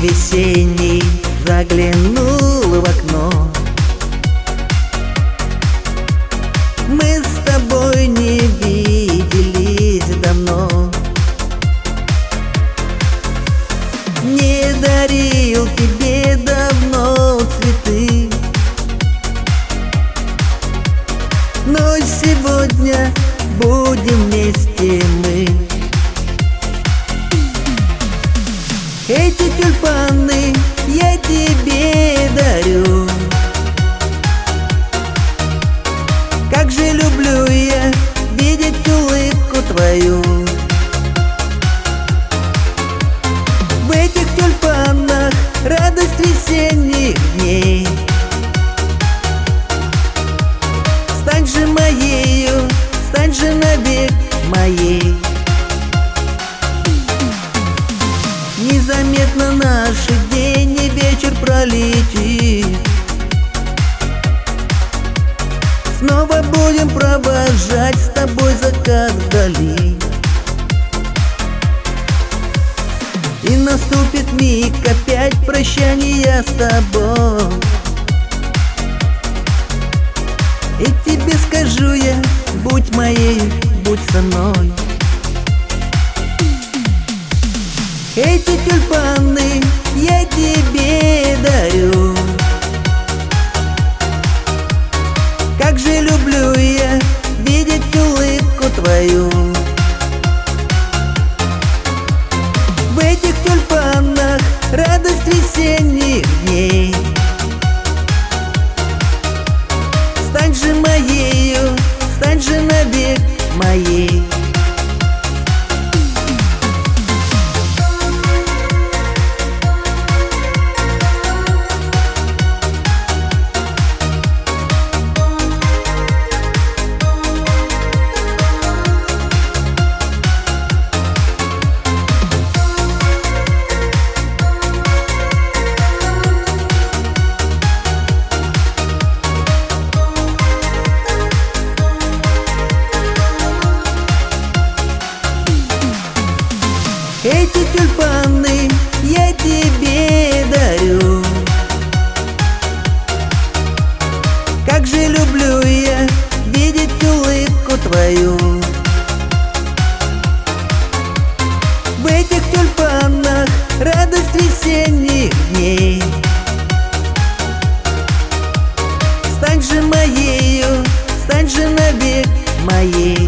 весенний заглянул в окно. Мы с тобой не виделись давно. Не дарил тебе давно цветы, но сегодня будем вместе мы. Эти тюльпаны я тебе дарю. Как же люблю я видеть улыбку твою. В этих тюльпанах радость весенних дней. Стань же моею, стань же навек моей. Незаметно наш день и вечер пролетит. Снова будем провожать с тобой закат вдали. И наступит миг опять прощания с тобой. И тебе скажу я: будь моей, будь со мной. Эти тюльпаны я тебе дарю. Как же люблю я видеть улыбку твою. В этих тюльпанах радость весенних дней. Стань же моею, стань же навек моей. Эти тюльпаны я тебе дарю. Как же люблю я видеть улыбку твою. В этих тюльпанах радость весенних дней. Стань же моею, стань же навек моей.